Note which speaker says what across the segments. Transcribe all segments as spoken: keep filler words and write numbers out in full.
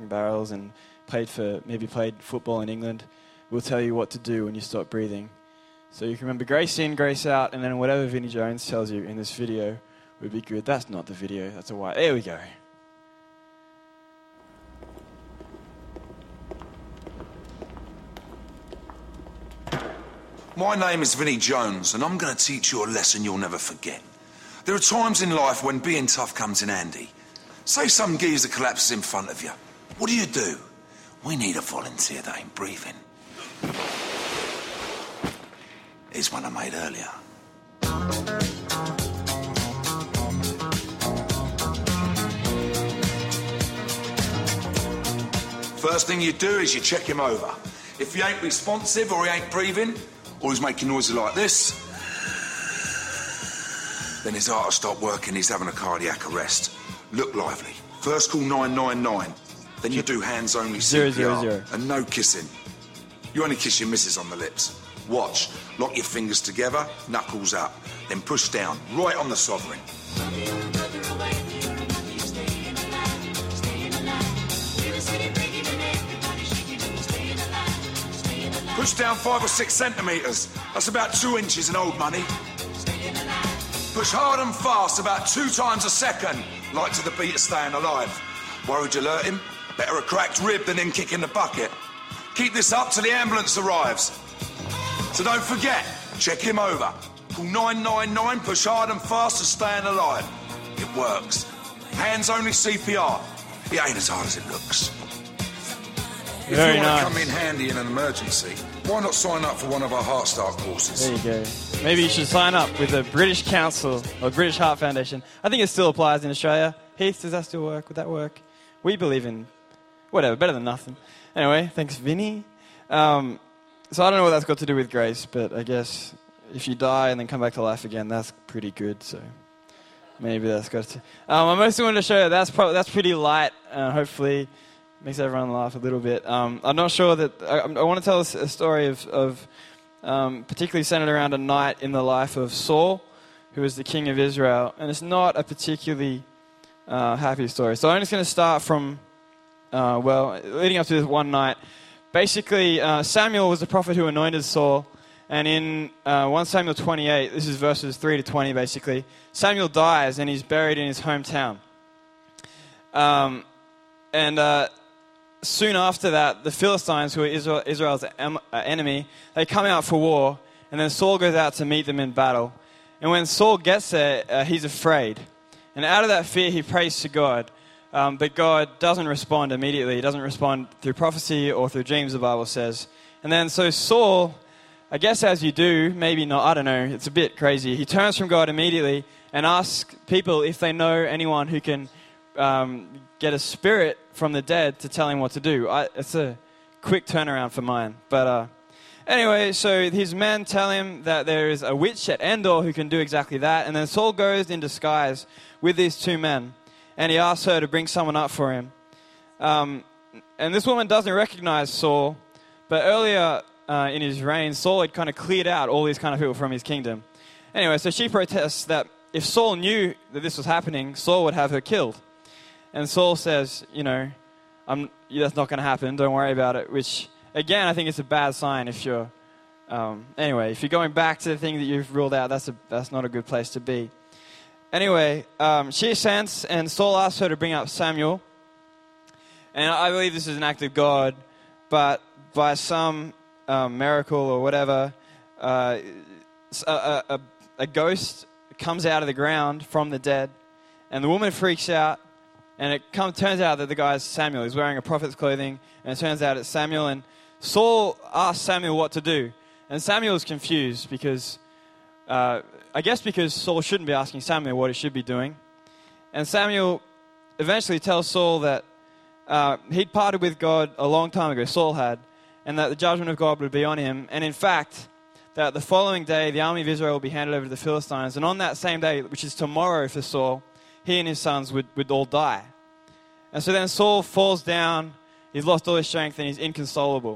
Speaker 1: smacking barrels and played for maybe played football in England will tell you what to do when you stop breathing. So you can remember grace in, grace out, and then whatever Vinnie Jones tells you in this video would be good. That's not the video. That's a white. There we go.
Speaker 2: My name is Vinnie Jones, and I'm going to teach you a lesson you'll never forget. There are times in life when being tough comes in handy. Say some geezer collapses in front of you. What do you do? We need a volunteer that ain't breathing. Here's one I made earlier. First thing you do is you check him over. If he ain't responsive or he ain't breathing, or he's making noises like this, then his heart will stop working, he's having a cardiac arrest. Look lively. First call nine nine nine. Then you do hands only C P R.
Speaker 1: Zero, zero, zero.
Speaker 2: And no kissing. You only kiss your missus on the lips. Watch. Lock your fingers together, knuckles up. Then push down, right on the sovereign. Push down five or six centimetres. That's about two inches in old money. Push hard and fast, about two times a second, like to the beat of staying alive. Worried you'll hurt him? Better a cracked rib than him kicking the bucket. Keep this up till the ambulance arrives. So don't forget, check him over. Call nine nine nine, push hard and fast to staying alive. It works. Hands only C P R. It ain't as hard as it looks. If
Speaker 1: Very
Speaker 2: you want
Speaker 1: nice.
Speaker 2: to come in handy in an emergency, why not sign up for one of our Heart Start courses?
Speaker 1: There you go. Maybe you should sign up with the British Council or British Heart Foundation. I think it still applies in Australia. Heath, does that still work? Would that work? We believe in whatever, better than nothing. Anyway, thanks, Vinny. Um, so I don't know what that's got to do with grace, but I guess if you die and then come back to life again, that's pretty good. So maybe that's got to. Um, I mostly wanted to show you that's probably that's pretty light. Uh, hopefully, makes everyone laugh a little bit. Um, I'm not sure that I, I want to tell us a story of, of um, particularly centered around a night in the life of Saul, who was the king of Israel, and it's not a particularly uh, happy story. So I'm just going to start from uh, well, leading up to this one night. Basically, uh, Samuel was the prophet who anointed Saul, and in uh, First Samuel twenty-eight, this is verses three to twenty basically, Samuel dies and he's buried in his hometown. Um, and uh, soon after that, the Philistines, who are Israel, Israel's em- uh, enemy, they come out for war, and then Saul goes out to meet them in battle. And when Saul gets there, uh, he's afraid. And out of that fear, he prays to God. Um, but God doesn't respond immediately. He doesn't respond through prophecy or through dreams, the Bible says. And then so Saul, I guess as you do, maybe not, I don't know, it's a bit crazy. He turns from God immediately and asks people if they know anyone who can um, get a spirit from the dead to tell him what to do. I, it's a quick turnaround for mine. But uh, anyway, so his men tell him that there is a witch at Endor who can do exactly that. And then Saul goes in disguise with these two men. And he asks her to bring someone up for him. Um, and this woman doesn't recognize Saul. But earlier uh, in his reign, Saul had kind of cleared out all these kind of people from his kingdom. Anyway, so she protests that if Saul knew that this was happening, Saul would have her killed. And Saul says, you know, I'm, that's not going to happen. Don't worry about it. Which, again, I think it's a bad sign if you're... Um, anyway, if you're going back to the thing that you've ruled out, that's a, that's not a good place to be. Anyway, um, she assents, and Saul asks her to bring up Samuel. And I believe this is an act of God, but by some um, miracle or whatever, uh, a, a, a ghost comes out of the ground from the dead, and the woman freaks out, and it come, turns out that the guy is Samuel. He's wearing a prophet's clothing, and it turns out it's Samuel. And Saul asks Samuel what to do, and Samuel is confused because... Uh, I guess because Saul shouldn't be asking Samuel what he should be doing. And Samuel eventually tells Saul that uh, he'd parted with God a long time ago, Saul had, and that the judgment of God would be on him. And in fact, that the following day, the army of Israel will be handed over to the Philistines. And on that same day, which is tomorrow for Saul, he and his sons would, would all die. And so then Saul falls down, he's lost all his strength, and he's inconsolable.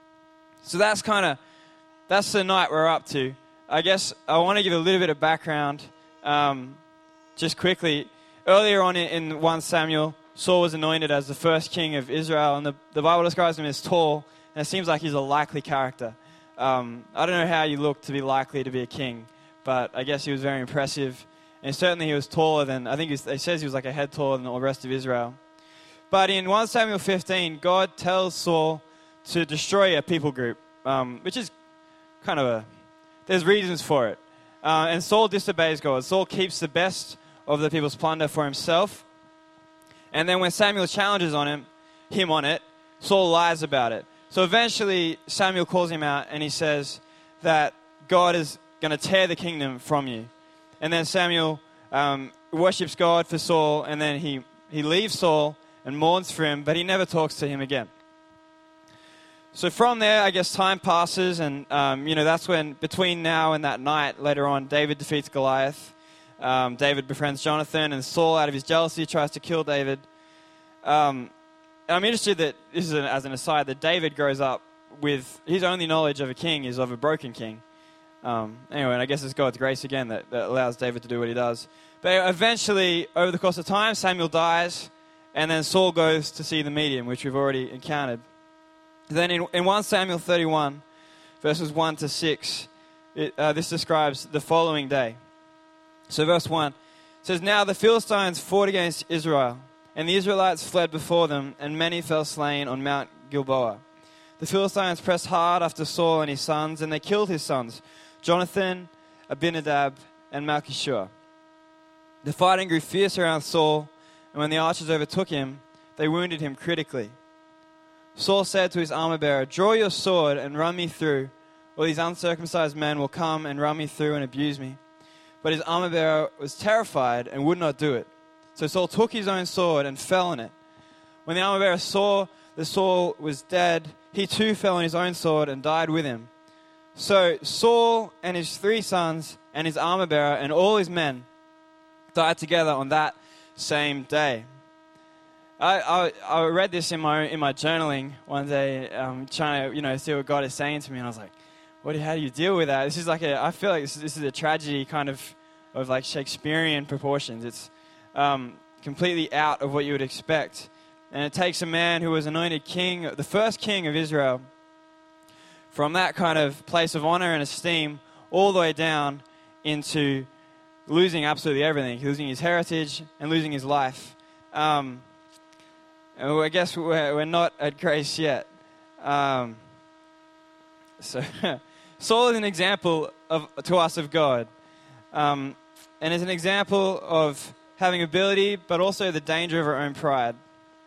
Speaker 1: So that's kind of, that's the night we're up to. I guess I want to give a little bit of background, um, just quickly. Earlier on in, in First Samuel, Saul was anointed as the first king of Israel, and the, the Bible describes him as tall, and it seems like he's a likely character. Um, I don't know how you look to be likely to be a king, but I guess he was very impressive, and certainly he was taller than, I think he says he was like a head taller than the rest of Israel. But in First Samuel fifteen, God tells Saul to destroy a people group, um, which is kind of a, there's reasons for it. Uh, and Saul disobeys God. Saul keeps the best of the people's plunder for himself. And then when Samuel challenges on him, him on it, Saul lies about it. So eventually Samuel calls him out and he says that God is going to tear the kingdom from you. And then Samuel um, worships God for Saul, and then he, he leaves Saul and mourns for him, but he never talks to him again. So from there, I guess time passes, and um, you know that's when, between now and that night, later on, David defeats Goliath. Um, David befriends Jonathan, and Saul, out of his jealousy, tries to kill David. Um, I'm interested that, this is an, as an aside, that David grows up with, his only knowledge of a king is of a broken king. Um, anyway, and I guess it's God's grace again that, that allows David to do what he does. But eventually, over the course of time, Samuel dies, and then Saul goes to see the medium, which we've already encountered. Then in, in First Samuel thirty-one, verses one to six, it, uh, this describes the following day. So verse one says, "Now the Philistines fought against Israel, and the Israelites fled before them, and many fell slain on Mount Gilboa. The Philistines pressed hard after Saul and his sons, and they killed his sons, Jonathan, Abinadab, and Malchishua. The fighting grew fierce around Saul, and when the archers overtook him, they wounded him critically. Saul said to his armor-bearer, 'Draw your sword and run me through, or these uncircumcised men will come and run me through and abuse me.' But his armor-bearer was terrified and would not do it. So Saul took his own sword and fell on it. When the armor-bearer saw that Saul was dead, he too fell on his own sword and died with him. So Saul and his three sons and his armor-bearer and all his men died together on that same day." I, I, I read this in my in my journaling one day, um, trying to you know see what God is saying to me, and I was like, "What? How do you deal with that?" This is like a. I feel like this is, this is a tragedy, kind of, of like Shakespearean proportions. It's um, completely out of what you would expect, and it takes a man who was anointed king, the first king of Israel, from that kind of place of honor and esteem, all the way down into losing absolutely everything, losing his heritage and losing his life. Um, And I guess we're, we're not at grace yet. Um, so Saul is an example of, to us of God. Um, and is an example of having ability, but also the danger of our own pride.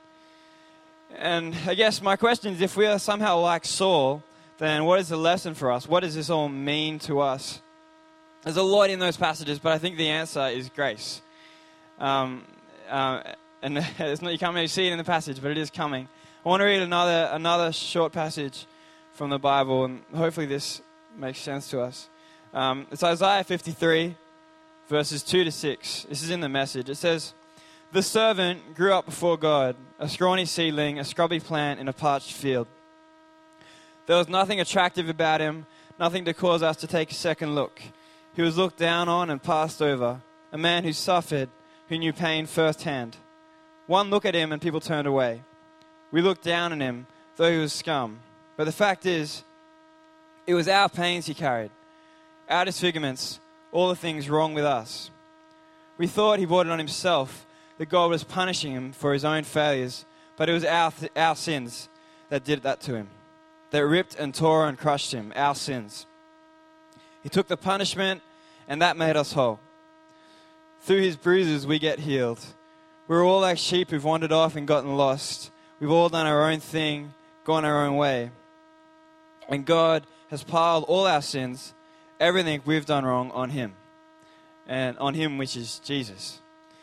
Speaker 1: And I guess my question is, if we are somehow like Saul, then what is the lesson for us? What does this all mean to us? There's a lot in those passages, but I think the answer is grace. Um, uh, And it's not, you can't really see it in the passage, but it is coming. I want to read another another short passage from the Bible, and hopefully this makes sense to us. Um, it's Isaiah fifty-three, verses two to six. This is in the Message. It says, "The servant grew up before God, a scrawny seedling, a scrubby plant in a parched field. There was nothing attractive about him, nothing to cause us to take a second look. He was looked down on and passed over, a man who suffered, who knew pain firsthand. One look at him and people turned away. We looked down on him, though he was scum. But the fact is, it was our pains he carried, our disfigurements, all the things wrong with us. We thought he brought it on himself, that God was punishing him for his own failures, but it was our, th- our sins that did that to him, that ripped and tore and crushed him, our sins. He took the punishment, and that made us whole. Through his bruises we get healed. We're all like sheep who've wandered off and gotten lost. We've all done our own thing, gone our own way. And God has piled all our sins, everything we've done wrong, on him. And on him, which is Jesus.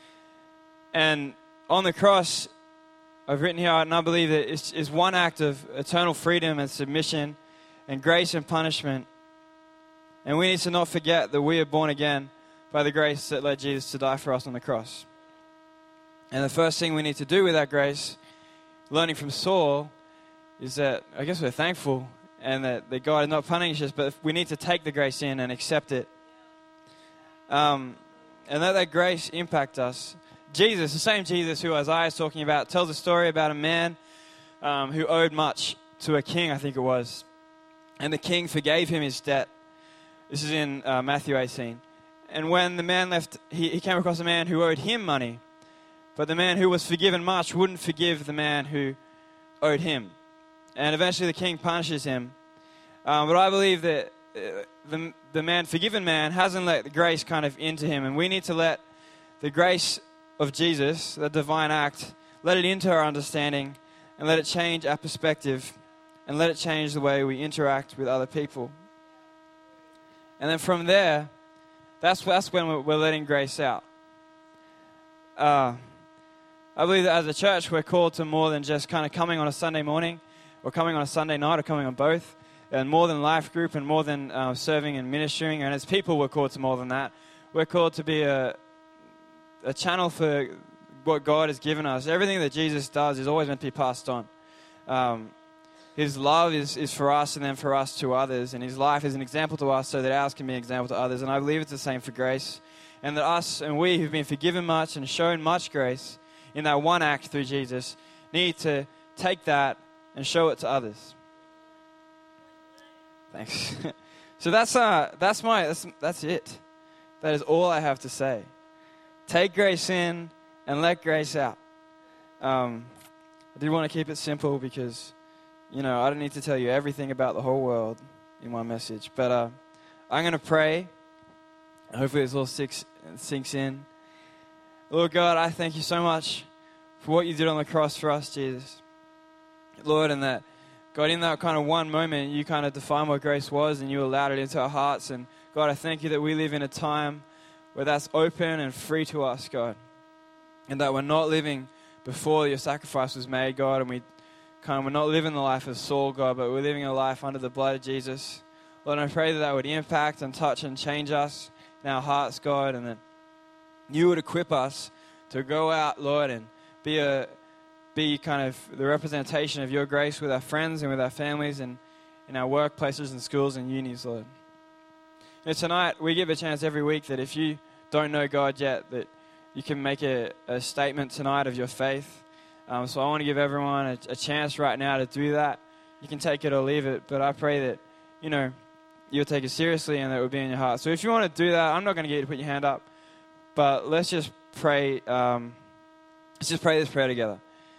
Speaker 1: And on the cross, I've written here, and I believe that it's, it's one act of eternal freedom and submission and grace and punishment. And we need to not forget that we are born again by the grace that led Jesus to die for us on the cross. And the first thing we need to do with that grace, learning from Saul, is that I guess we're thankful and that, that God is not punishing us, but we need to take the grace in and accept it. Um, and let that grace impact us. Jesus, the same Jesus who Isaiah is talking about, tells a story about a man um, who owed much to a king, I think it was. And the king forgave him his debt. This is in uh, Matthew eighteen. And when the man left, he, he came across a man who owed him money. But the man who was forgiven much wouldn't forgive the man who owed him. And eventually the king punishes him. Um, but I believe that uh, the, the man, forgiven man, hasn't let the grace kind of into him. And we need to let the grace of Jesus, the divine act, let it into our understanding and let it change our perspective and let it change the way we interact with other people. And then from there, that's, that's when we're, we're letting grace out. Uh, I believe that as a church, we're called to more than just kind of coming on a Sunday morning or coming on a Sunday night or coming on both, and more than life group and more than uh, serving and ministering. And as people, we're called to more than that. We're called to be a, a channel for what God has given us. Everything that Jesus does is always meant to be passed on. Um, his love is, is for us and then for us to others. And his life is an example to us so that ours can be an example to others. And I believe it's the same for grace. And that us and we who've been forgiven much and shown much grace in that one act through Jesus need to take that and show it to others. Thanks. So that's uh that's my that's that's it. That is all I have to say. Take grace in and let grace out. Um, I did want to keep it simple because, you know, I don't need to tell you everything about the whole world in one message. But uh, I'm going to pray. Hopefully this all sinks, sinks in. Lord God, I thank you so much for what you did on the cross for us, Jesus. Lord, and that, God, in that kind of one moment, you kind of defined what grace was and you allowed it into our hearts. And God, I thank you that we live in a time where that's open and free to us, God. And that we're not living before your sacrifice was made, God, and we kind of, we're not living the life of Saul, God, but we're living a life under the blood of Jesus. Lord, I pray that that would impact and touch and change us in our hearts, God, and that you would equip us to go out, Lord, and be a be kind of the representation of your grace with our friends and with our families and in our workplaces and schools and unis, Lord. And tonight, we give a chance every week that if you don't know God yet, that you can make a, a statement tonight of your faith. Um, so I want to give everyone a, a chance right now to do that. You can take it or leave it, but I pray that, you know, you'll take it seriously and that it will be in your heart. So if you want to do that, I'm not going to get you to put your hand up, but let's just pray. Um, let's just pray this prayer together.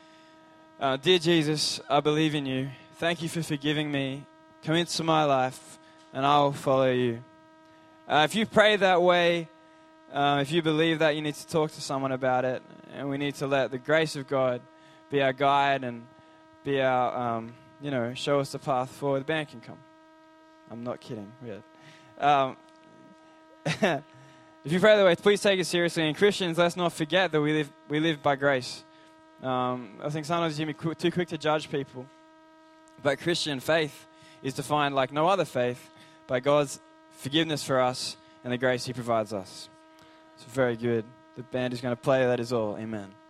Speaker 1: Uh, Dear Jesus, I believe in you. Thank you for forgiving me. Come into my life, and I will follow you. Uh, if you pray that way, uh, if you believe that, you need to talk to someone about it, and we need to let the grace of God be our guide and be our, um, you know, show us the path forward. The band can come. I'm not kidding. Weird. Um, if you pray that way, please take it seriously. And Christians, let's not forget that we live we live by grace. Um, I think sometimes you can be too quick to judge people. But Christian faith is defined like no other faith by God's forgiveness for us and the grace he provides us. It's very good. The band is going to play. That is all. Amen.